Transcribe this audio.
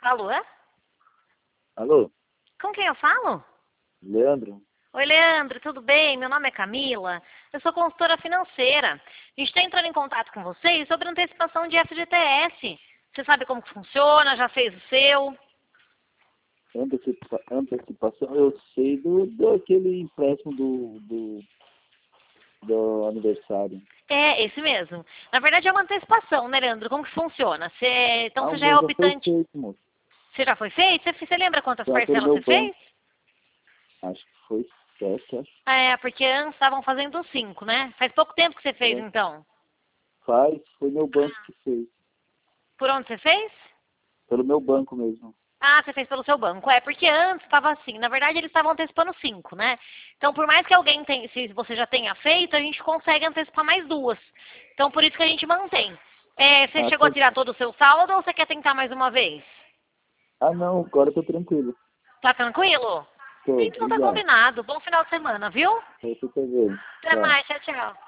Alô? Alô, Com quem eu falo? Leandro? Oi, Leandro, tudo bem? Meu nome é Camila. Eu sou consultora financeira. A gente está entrando em contato com vocês sobre antecipação de FGTS. Você sabe como que funciona? Já fez o seu? Antecipação, eu sei do aquele empréstimo do aniversário. É, esse mesmo. Na verdade é uma antecipação, né, Leandro? Como que funciona? Então Ah, você o já é meu já foi optante. feito, moço. Você já foi feito? Você lembra quantas Já pelo parcelas meu você fez? banco. Acho que foi 7, acho. É, porque antes estavam fazendo 5, né? Faz pouco tempo que você fez, É. então. Foi meu banco que fez. Por onde você fez? Pelo meu banco mesmo. Ah, você fez pelo seu banco. É, porque antes estava assim. Na verdade, eles estavam antecipando 5, né? Então, por mais que alguém tenha, se você já tenha feito, a gente consegue antecipar mais 2. Então, por isso que a gente mantém. É, você Ah, chegou a tirar todo o seu saldo ou você quer tentar mais uma vez? não, agora eu tô tranquilo. Tá tranquilo? Tô, Então tá obrigado. combinado. Bom final de semana, viu? Pra você também. Até Tchau. mais. Tchau, tchau.